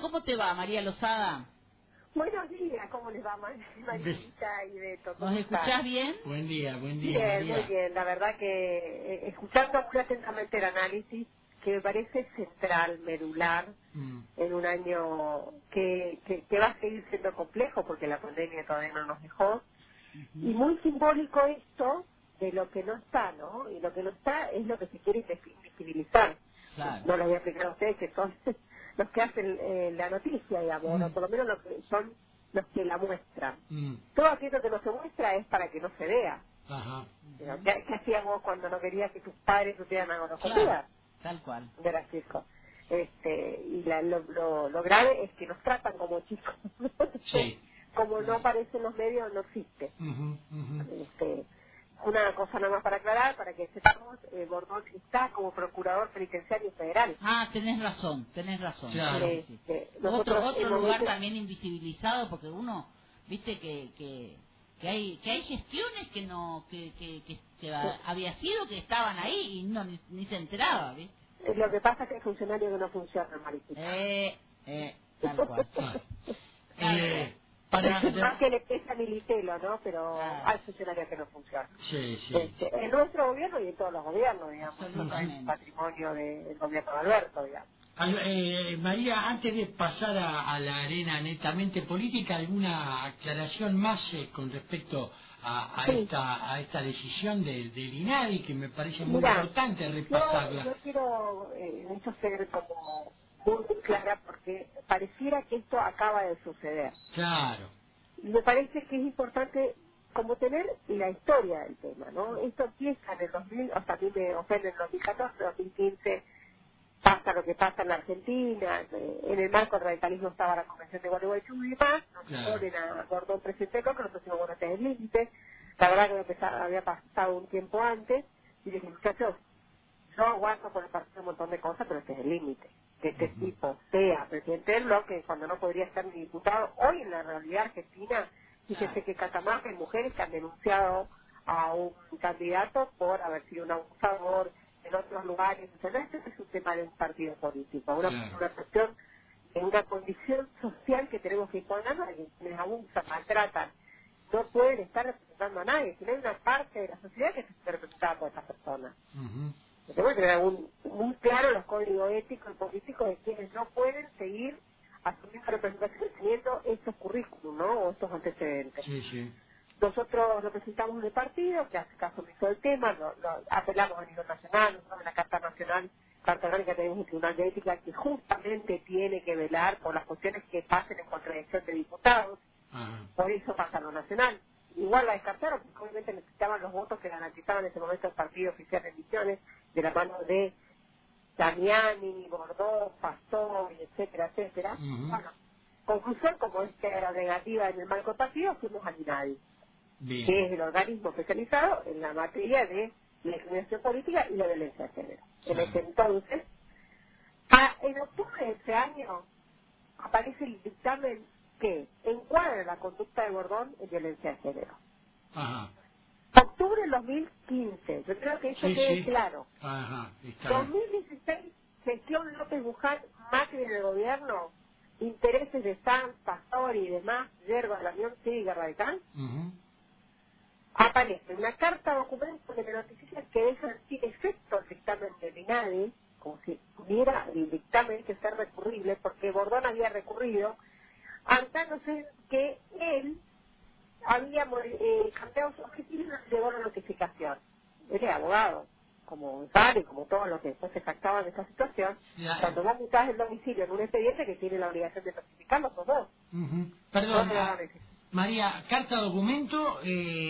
¿cómo te va, María Lozada? Buenos días, ¿cómo les va, Marita y Beto? ¿Nos escuchás bien? Buen día, Bien, María. muy bien. La verdad que escuchando muy atentamente el análisis, que me parece central, medular, en un año que va a seguir siendo complejo porque la pandemia todavía no nos dejó, y muy simbólico esto de lo que no está, ¿no? Y lo que no está es lo que se quiere invisibilizar. Claro. No les voy a explicar a ustedes que son los que hacen la noticia, digamos, o por lo menos los que son los que la muestran. Todo aquello que no se muestra es para que no se vea. Ajá. ¿Qué hacías vos cuando no querías que tus padres supieran algo? ¿No Claro, tal cual. Era chico. Y lo grave es que nos tratan como chicos. Sí. Como no aparece en los medios, no existe. Una cosa nada más para aclarar, para que sepamos, Bordón está como procurador penitenciario federal. Ah, tenés razón. Claro. Otro lugar también invisibilizado, porque uno, viste que hay gestiones que no que había sido que estaban ahí y no ni se enteraba, ¿viste? Lo que pasa es que hay funcionarios que no funcionan, Maritita. Tal cual. Más que le pesa Militelo, ¿no? Pero hay funcionarios que no funcionan. Sí. En nuestro gobierno y en todos los gobiernos, digamos. Es patrimonio del gobierno de Alberto, digamos. María, antes de pasar a la arena netamente política, ¿alguna aclaración más con respecto a esta decisión del INADI, que me parece muy importante repasarla? Yo quiero esto ser como muy clara, porque pareciera que esto acaba de suceder. Claro. Y me parece que es importante como tener la historia del tema, ¿no? Esto empieza en el 2000, o sea, a mí me ofende en el 2014, 2015, pasa lo que pasa en la Argentina, en el marco del radicalismo estaba la Convención de Gualeguaychú y demás, nos ponen a Gordón presidente con nosotros decimos, bueno, este es el límite. La verdad que había pasado un tiempo antes, y dije, muchachos, yo aguanto por el partido un montón de cosas, pero este es el límite. Que este tipo sea presidente del bloque cuando no podría ser ni diputado. Hoy en la realidad argentina, fíjese que Catamarca hay mujeres que han denunciado a un candidato por haber sido un abusador en otros lugares. Entonces, este es un tema de un partido político, una cuestión en una condición social que tenemos que imponer a quienes abusan, maltratan. No pueden estar representando a nadie, sino hay una parte de la sociedad que se está representada por estas personas. Tenemos que tener muy claro los códigos éticos y políticos de quienes no pueden seguir asumiendo representación teniendo estos currículums, ¿no? O estos antecedentes. Sí. Nosotros representamos un partido que hace caso omiso del tema, lo apelamos a nivel nacional, nosotros en la Carta Nacional, Carta Orgánica, tenemos un tribunal de ética que justamente tiene que velar por las cuestiones que pasen en contradicción de diputados. Por eso pasa a lo nacional. Igual la descartaron, porque obviamente necesitaban los votos que garantizaban en ese momento el partido oficial de Misiones, de la mano de Damiani, Bordó, Pastor, etcétera. Bueno, conclusión, como es que era negativa en el marco del partido, fuimos al INADI, que es el organismo especializado en la materia de la discriminación política y la violencia de género. En ese entonces, en octubre de ese año, aparece el dictamen que encuadra la conducta de Bordón en violencia de género. Octubre del 2015, yo creo que eso quede claro. 2016, gestión López Buján, Macri en el gobierno, intereses de Sanz, Pastor y demás, yerba de la Unión Cívica Radical, aparece una carta documento que me notifica que dejan sin efecto el dictamen del INADI, como si tuviera el dictamen que ser recurrible, porque Bordón había recurrido, antándose que él había cambiado su objetivo y no llegó la notificación. Él es abogado, como Gonzalo y como todos los que después se jactaban de esta situación, cuando vos buscás el domicilio en un expediente que tiene la obligación de notificarlo, sos vos. Perdón, María, ¿carta documento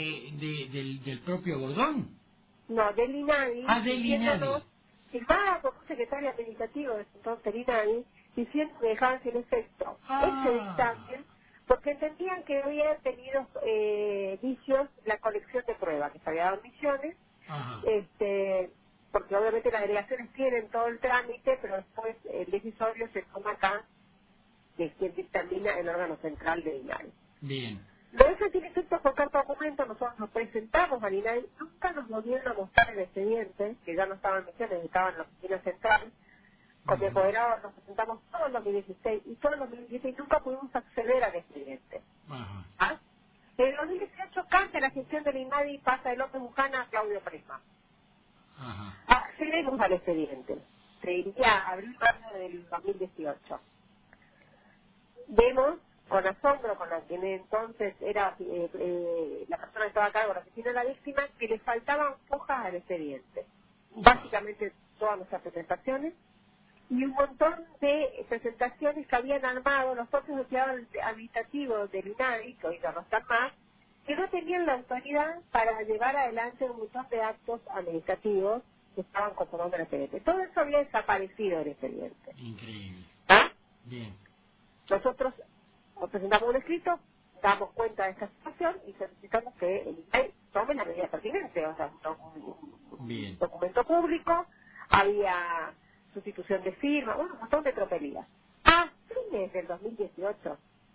del propio Bordón? No, del INADI. Del INADI. Firmada por un secretario administrativo de entonces el INADI, diciendo que dejaban sin efecto ese dictamen, porque entendían que había tenido vicios la colección de pruebas, que se había dado en Misiones, porque obviamente las delegaciones tienen todo el trámite, pero después el decisorio se toma acá, que es quien dictamina el órgano central de INADI. Bien. Lo de eso tiene efecto por carta documento, nosotros nos presentamos al INADI, nunca nos volvieron a mostrar el expediente, que ya no estaba en Misiones, estaba en la oficina central, Con mi apoderado nos presentamos todo el 2016 y todo el 2016 nunca pudimos acceder al expediente. ¿Ah? En el 2018 cambia la gestión del INADI y pasa de López Bujana a Claudio Prisma. Accedemos al expediente. Se diría abril-mayo del 2018. Vemos con asombro, con la que entonces era la persona que estaba a cargo de la oficina de la víctima, que le faltaban hojas al expediente. Básicamente todas nuestras presentaciones y un montón de presentaciones que habían armado los propios empleados administrativos del INADI, que hoy ya no están más, que no tenían la autoridad para llevar adelante un montón de actos administrativos que estaban conformando el expediente. Todo eso había desaparecido del expediente. Increíble. ¿Ah? Bien. Nosotros presentamos un escrito, damos cuenta de esta situación y solicitamos que el INADI tome la medida pertinente, o sea, un documento público, había sustitución de firma, bueno, un montón de tropelías. A fines del 2018,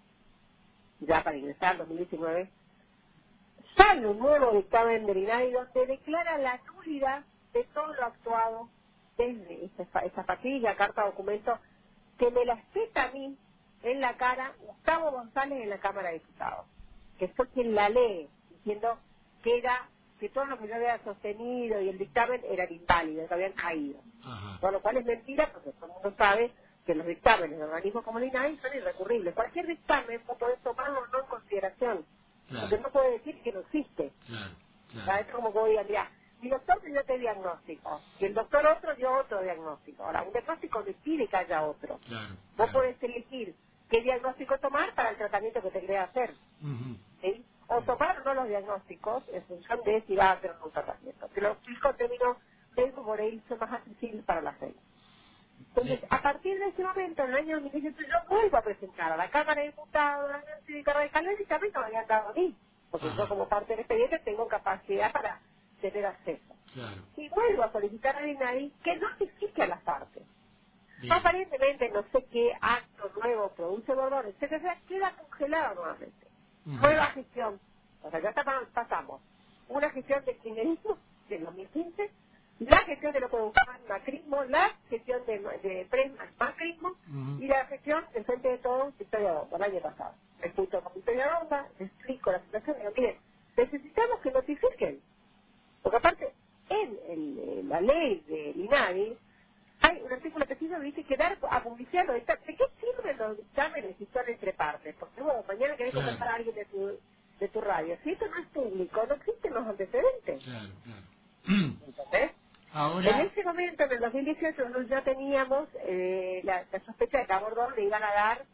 ya para ingresar al 2019, sale un nuevo dictamen del INADI donde declara la nulidad de todo lo actuado desde esa patilla, carta, documento, que me la espeta a mí en la cara Gustavo González en la Cámara de Diputados, que fue quien la lee, diciendo que todo lo que yo había sostenido y el dictamen eran inválidos, que habían caído. Con lo cual es mentira, porque todo el mundo sabe que los dictámenes de organismos como el INADI son irrecurribles. Cualquier dictamen no puede tomarlo o no en consideración, porque no puede decir que no existe. Es como que hoy día, mi doctor me dio este diagnóstico, y el doctor otro dio otro diagnóstico. Ahora, un diagnóstico no impide que haya otro. Vos podés elegir qué diagnóstico tomar para el tratamiento que te querés hacer. ¿Sí? O tomar o no los diagnósticos en función de si vas a hacer un tratamiento. Te lo explico en términos de por ahí son más accesibles para la gente. Entonces, a partir de ese momento, en el año 2018, yo vuelvo a presentar a la Cámara de Diputados, a la Unión Cívica Radical, y también me habían dado a mí, porque yo como parte del expediente tengo capacidad para tener acceso. Y vuelvo a solicitar al INADI que notifique a las partes. Aparentemente, no sé qué acto nuevo produce Bordón, etcétera, queda congelado nuevamente. Nueva gestión. O sea, ya pasamos una gestión de kirchnerismo del 2015, la gestión de lo que buscaban macrismo, la gestión de macrismo y la gestión del Frente de Todos, Victoria Donda, el año pasado. Me junto con Victoria Donda, le explico la situación y digo, miren, necesitamos que notifiquen. Porque aparte, en la ley del INADI, hay un artículo que dice que dar a publicidad los dictámenes. ¿De qué sirven los dictámenes si son entre partes? Porque bueno, mañana querés conversar a alguien de tu radio. Si esto no es público, no existen los antecedentes. ¿Entendés? Ahora... En ese momento, en el 2018, nosotros ya teníamos la sospecha de que a Bordón le iban a dar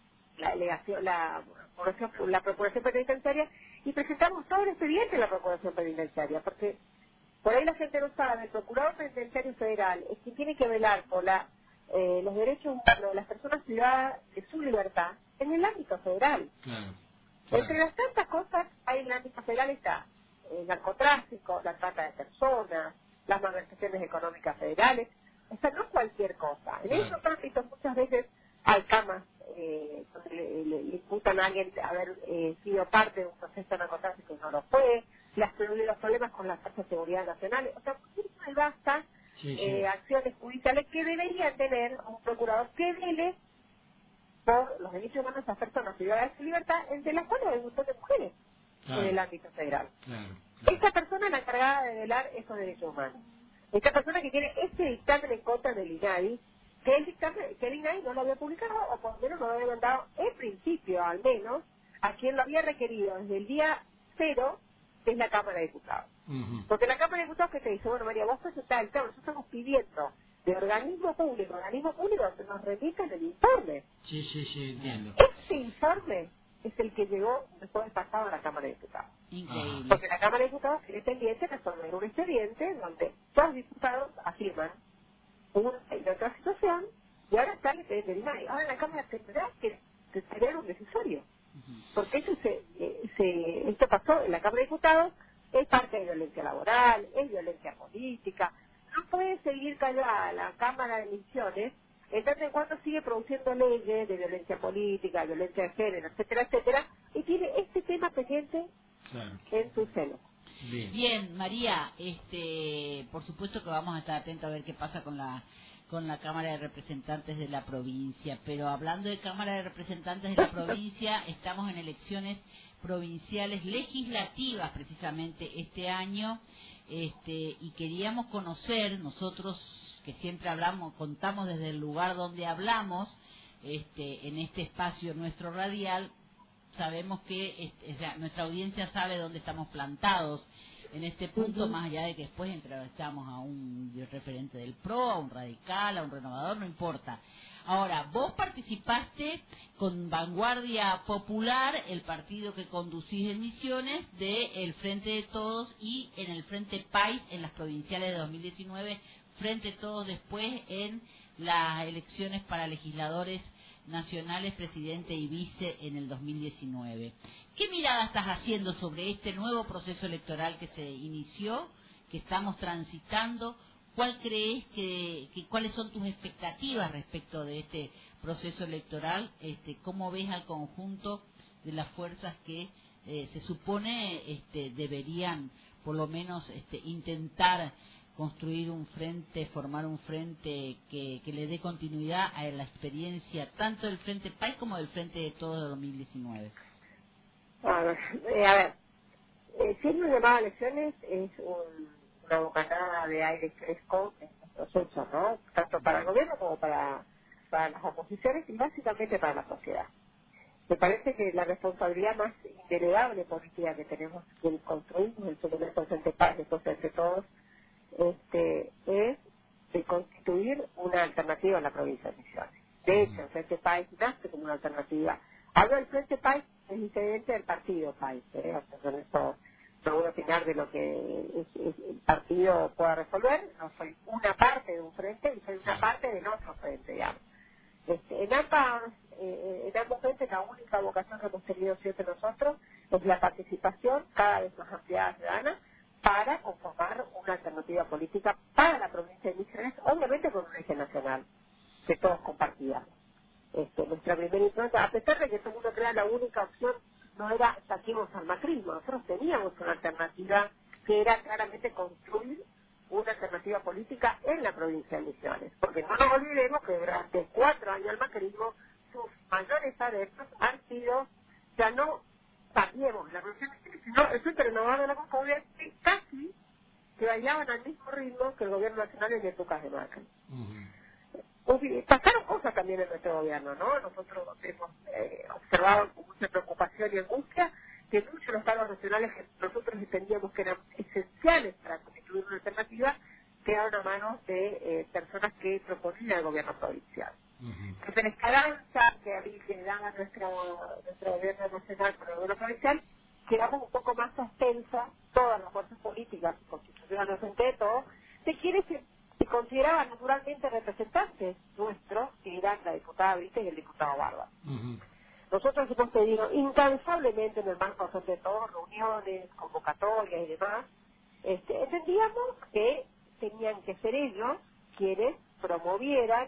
la procuración penitenciaria y presentamos todo el expediente de la procuración penitenciaria, porque por ahí la gente no sabe, el procurador penitenciario federal es quien tiene que velar por los derechos humanos de las personas privadas de su libertad en el ámbito federal. Entre las tantas cosas, hay en el ámbito federal está el narcotráfico, la trata de personas, las malversaciones económicas federales, o sea, no cualquier cosa. En esos ámbitos muchas veces hay camas donde le imputan a alguien haber sido parte de un proceso de narcotráfico y no lo fue, los problemas con las fuerzas de seguridad nacionales, o sea, hay basta acciones judiciales que deberían tener un procurador que vele por los derechos humanos de esas personas privadas de su libertad, entre las cuales hay un montón de mujeres en el ámbito federal. Esta persona es la encargada de velar esos derechos humanos. Esta persona que tiene ese dictamen en contra del INADI, que el INADI no lo había publicado, o por lo menos no lo había mandado en principio, al menos, a quien lo había requerido desde el día 0, que es la Cámara de Diputados. Porque la Cámara de Diputados, ¿qué te dice? Bueno, María, vos presentás el tema, nosotros estamos pidiendo de organismo público que nos remitan el informe. Sí, entiendo. Ese informe es el que llegó después del pasado a la Cámara de Diputados. Increíble. Porque la Cámara de Diputados tiene pendiente de resolver un expediente donde todos los diputados afirman una y otra situación y ahora está el expediente del INADI. Ahora la Cámara tendrá que tener un decisorio. Porque esto pasó en la Cámara de Diputados, es parte de violencia laboral, es violencia política. No puede seguir callada la Cámara de Misiones en tanto en cuanto sigue produciendo leyes de violencia política, de violencia de género, etcétera, etcétera, y tiene este tema pendiente en su seno. Bien, María, por supuesto que vamos a estar atentos a ver qué pasa con con la Cámara de Representantes de la provincia. Pero hablando de Cámara de Representantes de la provincia, estamos en elecciones provinciales legislativas precisamente este año, y queríamos conocer, nosotros que siempre contamos desde el lugar donde hablamos, en este espacio nuestro radial, sabemos que nuestra audiencia sabe dónde estamos plantados en este punto, más allá de que después entrevistamos a un referente del PRO, a un radical, a un renovador, no importa. Ahora, vos participaste con Vanguardia Popular, el partido que conducís en Misiones, del Frente de Todos, y en el Frente País en las provinciales de 2019, Frente de Todos después en las elecciones para legisladores nacionales, presidente y vice en el 2019. ¿Qué mirada estás haciendo sobre este nuevo proceso electoral que se inició, que estamos transitando? ¿Cuál crees cuáles son tus expectativas respecto de este proceso electoral? ¿Cómo ves al conjunto de las fuerzas que se supone deberían por lo menos intentar construir un frente, formar un frente que le dé continuidad a la experiencia tanto del Frente País como del Frente de Todos de 2019? A ver, siempre un llamado a elecciones es una bocanada de aire fresco en nuestros hechos, ¿no? Tanto para el gobierno como para las oposiciones y básicamente para la sociedad. Me parece que la responsabilidad más indelegable política que tenemos que construir en su momento el Frente País, después Frente Todos, es de constituir una alternativa a la provincia de Misiones. De hecho, el Frente País nace como una alternativa. Hablo del Frente País, es diferente del Partido País. O sea, con esto no voy a opinar de lo que el partido pueda resolver. No soy una parte de un frente y soy una parte del otro frente, digamos. En ambos frentes la única vocación que hemos tenido siempre nosotros es la participación cada vez más ampliada ciudadana para conformar una alternativa política para la provincia de Misiones, obviamente con un eje nacional que todos compartíamos. Nuestra primera impronta, a pesar de que todo el mundo crea la única opción, no era saquemos al macrismo, nosotros teníamos una alternativa que era claramente construir una alternativa política en la provincia de Misiones, porque no nos olvidemos que durante 4 años el macrismo, sus mayores adeptos han sido, ya no cambiemos la provincia de Misiones, sino el Frente Renovador de la Concordia, que casi que bailaban al mismo ritmo que el gobierno nacional en épocas de Macri. Pasaron cosas también en nuestro gobierno, ¿no? Nosotros hemos observado con mucha preocupación y angustia que muchos de los cargos nacionales que nosotros entendíamos que eran esenciales para constituir una alternativa quedaron a manos de personas que proponían el gobierno provincial. Entonces la esperanza que daba nuestro gobierno nacional con el gobierno provincial quedamos un poco más suspensa todas las fuerzas políticas constitucionales frente de todo, de quienes se consideraban naturalmente representantes nuestros, que eran la diputada Brita y el diputado Barba. Nosotros hemos pedido incansablemente en el marco de todas reuniones, convocatorias y demás, entendíamos que tenían que ser ellos quienes promovieran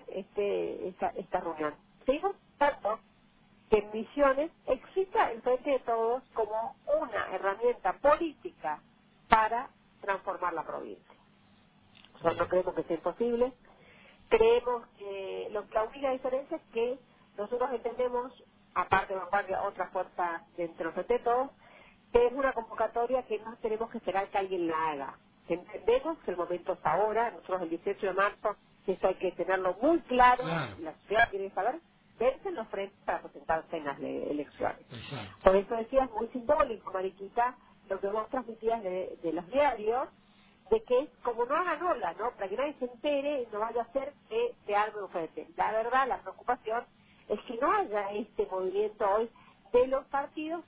esta reunión. Seguimos tanto que en Misiones exista el Frente de Todos como una herramienta política para transformar la provincia. Nosotros no creemos que sea imposible. Creemos que la única diferencia es que nosotros entendemos, aparte de Vanguardia, otra fuerza dentro de todos, que es una convocatoria que no tenemos que esperar que alguien la haga. Entendemos que el momento es ahora, nosotros el 18 de marzo, eso hay que tenerlo muy claro, la sociedad tiene que saber, vencen los frentes para presentarse en las elecciones. Exacto. Por eso decía, es muy simbólico, Mariquita, lo que vos transmitías de los diarios, de que como no hagan ola, ¿no? Para que nadie se entere, no vaya a ser que se arme un frente. La verdad, la preocupación es que no haya este movimiento hoy de los partidos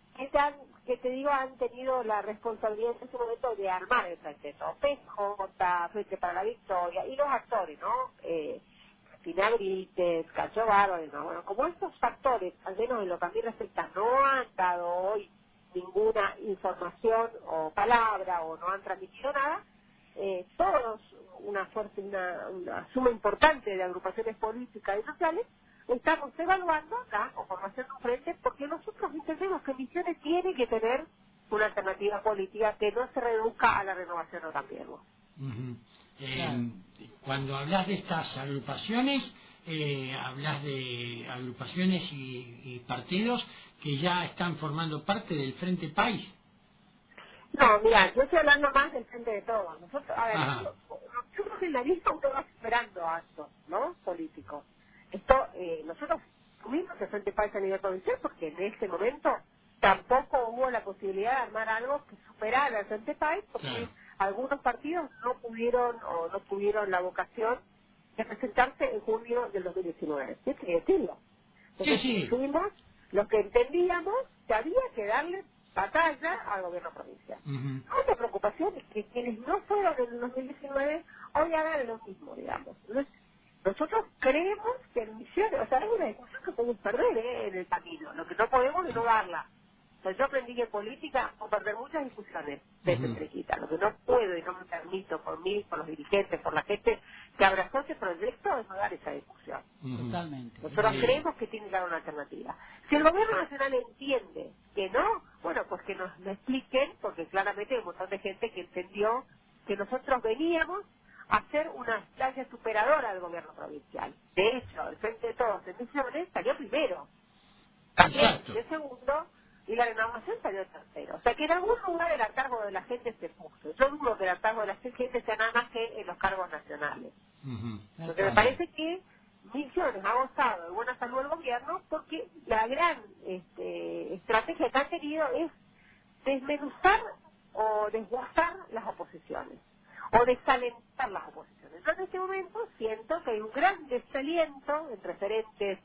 que te digo han tenido la responsabilidad en ese momento de armar el frente, ¿no? PJ, Frente para la Victoria, y los actores, ¿no? Cristina Brites, Cacho Bárbaro, ¿no? Bueno, como estos factores, al menos en lo que a mí respecta, no han dado hoy ninguna información o palabra o no han transmitido nada, todos una suma importante de agrupaciones políticas y sociales estamos evaluando la conformación de un frente porque nosotros entendemos que Misiones tiene que tener una alternativa política que no se reduzca a la renovación o cambiemos. Cuando hablas de estas agrupaciones, hablas de agrupaciones y partidos que ya están formando parte del Frente País. No, mira, yo estoy hablando más del Frente de Todos. Nosotros, a ver, Ajá. yo creo que en la lista uno va superando actos, ¿no? Políticos. Esto, nosotros tuvimos el Frente País a nivel provincial porque en este momento tampoco hubo la posibilidad de armar algo que superara el Frente País porque Claro. algunos partidos no pudieron o no tuvieron la vocación de presentarse en junio del 2019. ¿Sí? Hay que decirlo. Entonces, Sí. fuimos los que entendíamos que había que darle batalla al gobierno provincial. Ujú. Otra preocupación es que quienes no fueron en el 2019 hoy hagan lo mismo, digamos. Nosotros creemos que en Misiones, o sea, hay una discusión que podemos perder en el camino. Lo que no podemos es no darla. O sea, yo aprendí que en política puedo perder muchas discusiones de esa Ujú. entrequita. Lo que no puedo y no me permito por mí, por los dirigentes, por la gente que abrazó ese proyecto es no dar esa discusión. Ujú. Totalmente. Nosotros creemos que tiene que haber una alternativa. Si el gobierno nacional entiende que no, bueno, pues que nos lo expliquen, porque claramente hay un montón de gente que entendió que nosotros veníamos a hacer una instancia superadora del gobierno provincial. De hecho, el Frente de Todos en Misiones salió primero, también Exacto. de segundo, y la renovación salió tercero. O sea que en algún lugar el cargo de la gente se puso. Yo dudo que el cargo de la gente sea nada más que en los cargos nacionales. Ujú. Porque me parece que Misiones ha gozado de buena salud del gobierno porque la gran estrategia que ha tenido es desmenuzar o desguazar las oposiciones o desalentar las oposiciones. Entonces en este momento siento que hay un gran desaliento entre referentes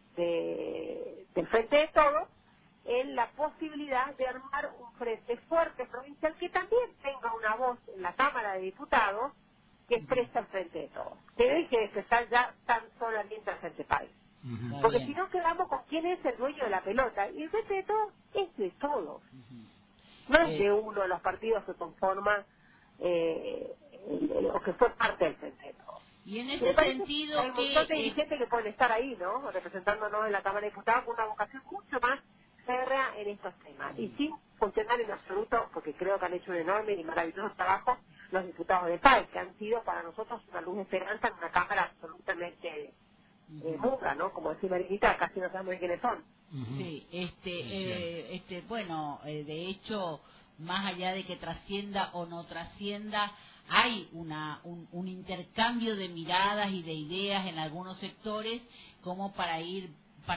del Frente de Todos en la posibilidad de armar un frente fuerte provincial que también tenga una voz en la Cámara de Diputados que expresa el Frente de Todos. Que deje de estar ya tan solamente al Frente País. Ujú. Está Porque bien. si no quedamos con quién es el dueño de la pelota. Y el Frente de Todos es de todos. No es de uno de los partidos que conforma o que fue parte del Frente de Todos. Y en Me ese parece sentido que hay un montón de que dirigentes que pueden estar ahí, ¿no? Representándonos en la Cámara de Diputados con una vocación mucho más férrea en estos temas. Y sin funcionar en absoluto, porque creo que han hecho un enorme y maravilloso trabajo los diputados de PAE, que han sido para nosotros una luz de esperanza en una Cámara absolutamente muda, ¿no? Como decía Mariquita, casi no sabemos de quiénes son. Ujú. sí, Es cierto. bueno, de hecho, más allá de que trascienda o no trascienda, hay un intercambio de miradas y de ideas en algunos sectores como para ir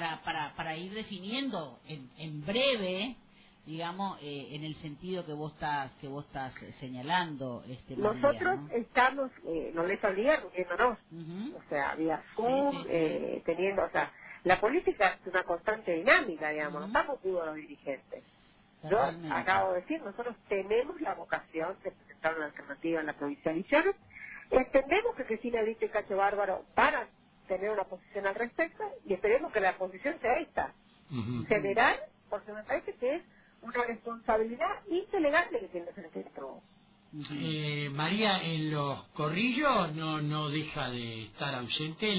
definiendo en breve, digamos, en el sentido que vos estás señalando, María, Nosotros ¿no? estamos, no les olvidé, reuniéndonos, Ujú. o sea, vía Zoom, Sí, sí. teniendo, o sea, la política es una constante dinámica, digamos, no Ujú. estamos pudos los dirigentes. Yo Totalmente. acabo de decir, nosotros tenemos la vocación de presentar una alternativa en la provincia de Misiones. Entendemos que Cristina Brito y Cacho Bárbaro van a tener una posición al respecto y esperemos que la posición sea esta, Ujú. general, porque me parece que es una responsabilidad indelegable que tiene el Frente de Todos. Ujú. María, en los corrillos no deja de estar ausente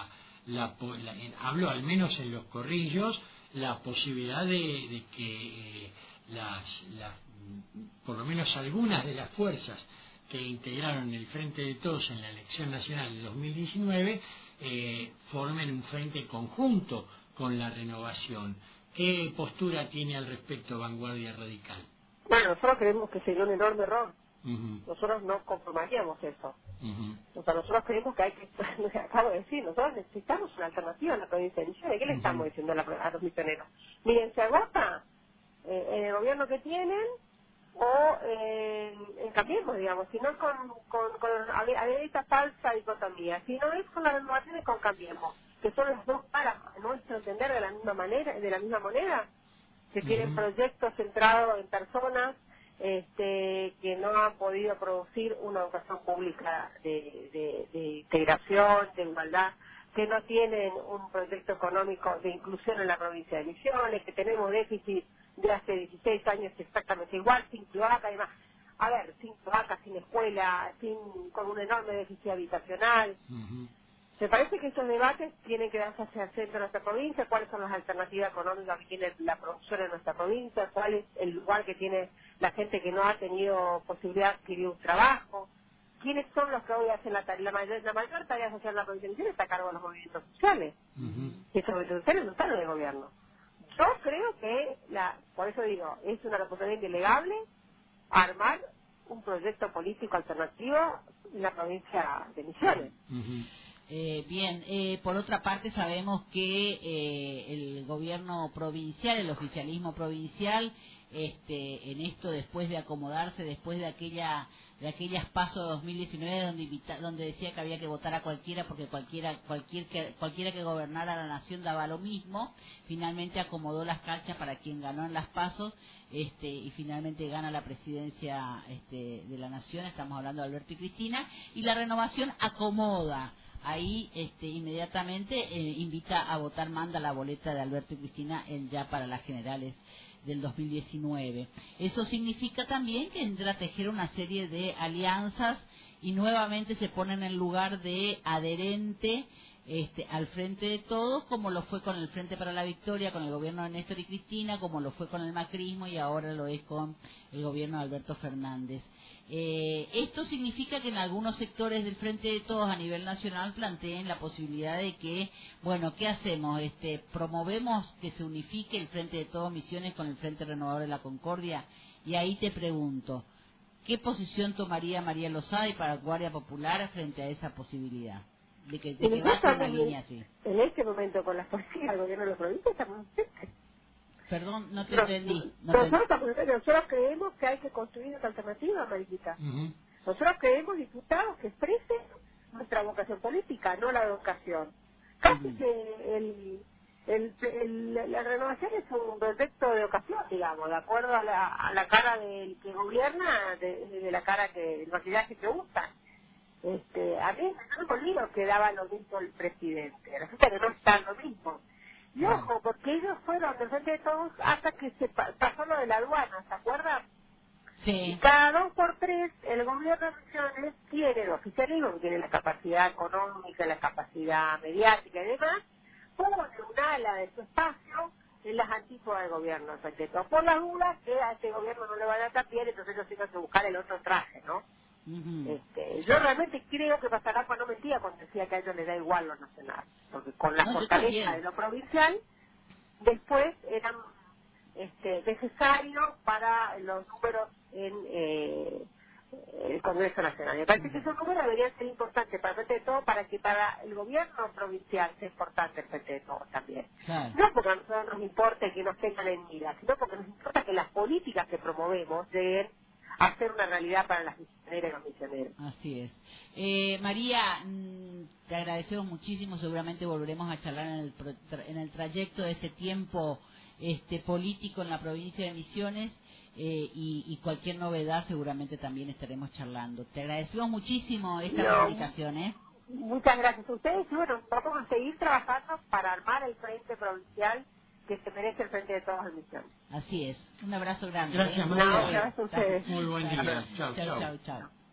hablo al menos en los corrillos, la posibilidad de que por lo menos algunas de las fuerzas que integraron el Frente de Todos en la elección nacional de 2019 formen un frente conjunto con la renovación. ¿Qué postura tiene al respecto Vanguardia Radical? Bueno, nosotros creemos que sería un enorme error. Ujú, Nosotros no conformaríamos eso. ujú, O sea, nosotros creemos que hay que, lo que acabo de decir, nosotros necesitamos una alternativa en la provincia de Misiones. ¿Qué le estamos diciendo a los misioneros? Miren, se agota en el gobierno que tienen o en Cambiemos, digamos, si no es había esta falsa dicotomía, si no es con la renovación y con Cambiemos, que son las dos caras, a nuestro entender, de la misma manera, de la misma moneda, que tienen proyectos centrados en personas que no han podido producir una educación pública de integración, de igualdad, que no tienen un proyecto económico de inclusión en la provincia de Misiones, que tenemos déficit de hace 16 años exactamente igual, sin cloaca y demás. A ver, sin cloaca, sin escuela, con un enorme déficit habitacional. ujú. Me parece que estos debates tienen que darse hacia el centro de nuestra provincia, cuáles son las alternativas económicas que tiene la producción en nuestra provincia, cuál es el lugar que tiene la gente que no ha tenido posibilidad de adquirir un trabajo, ¿quiénes son los que hoy hacen la mayor tarea social de la provincia de Misiones? Está a cargo de los movimientos sociales. Y estos movimientos sociales no están en el gobierno. Yo creo que, por eso digo, es una responsabilidad indelegable armar un proyecto político alternativo en la provincia de Misiones. Bien, por otra parte sabemos que el gobierno provincial, el oficialismo provincial, en esto después de acomodarse, después de aquellas PASO 2019 donde decía que había que votar a cualquiera porque cualquiera que gobernara la nación daba lo mismo, finalmente acomodó las canchas para quien ganó en las PASO, y finalmente gana la presidencia de la nación. Estamos hablando de Alberto y Cristina, y la renovación acomoda. Ahí inmediatamente invita a votar, manda la boleta de Alberto y Cristina ya para las generales del 2019. Eso significa también que entra a tejer una serie de alianzas y nuevamente se pone en el lugar de adherente al Frente de Todos, como lo fue con el Frente para la Victoria, con el gobierno de Néstor y Cristina, como lo fue con el macrismo y ahora lo es con el gobierno de Alberto Fernández. Esto significa que en algunos sectores del Frente de Todos a nivel nacional planteen la posibilidad de que, bueno, ¿qué hacemos? ¿Promovemos que se unifique el Frente de Todos Misiones con el Frente Renovador de la Concordia? Y ahí te pregunto, ¿qué posición tomaría María Lozada y Paraguaria Popular frente a esa posibilidad? De que baje una línea así. En este momento, con las políticas del gobierno de la provincia, estamos cerca. Perdón, no te entendí. Nosotros creemos que hay que construir esta alternativa, Mariquita. Nosotros creemos diputados que expresen nuestra vocación política, no la vocación. Casi que la renovación es un proyecto de ocasión, digamos, de acuerdo a la cara del que gobierna, de la cara el maquillaje que usa. A mí no me olvido que daba lo mismo el presidente, resulta que no está lo mismo. Y ojo, porque ellos fueron del Frente de Todos hasta que se pasó lo de la aduana, ¿se acuerdan? Sí. Y cada 2 por 3 el gobierno de Misiones tiene el oficialismo, que tiene la capacidad económica, la capacidad mediática y demás, pone un ala de su espacio en las antípodas del gobierno del Frente de Todos, por las dudas que a este gobierno no le van a cambiar, entonces ellos tienen que buscar el otro traje, ¿no? Yo realmente creo que pasará cuando mentía cuando decía que a ellos les da igual lo nacional, porque con la fortaleza de lo provincial después eran necesarios para los números en el Congreso Nacional. Me parece que esos números deberían ser importantes para el Frente de Todos, para que para el gobierno provincial sea importante el Frente de Todos también. Claro. No porque a nosotros nos importe que nos tengan en mira, sino porque nos importa que las políticas que promovemos deben hacer una realidad para las misioneras y los misioneros. Así es. María, te agradecemos muchísimo, seguramente volveremos a charlar en el trayecto de este tiempo político en la provincia de Misiones, y cualquier novedad seguramente también estaremos charlando. Te agradecemos muchísimo esta comunicación. Muchas gracias a ustedes y bueno, vamos a seguir trabajando para armar el frente provincial que se merece el Frente de Todos en Misiones. Así es. Un abrazo grande. Gracias, María. Gracias a ustedes. Muy buen día. Chao, chao. Chao.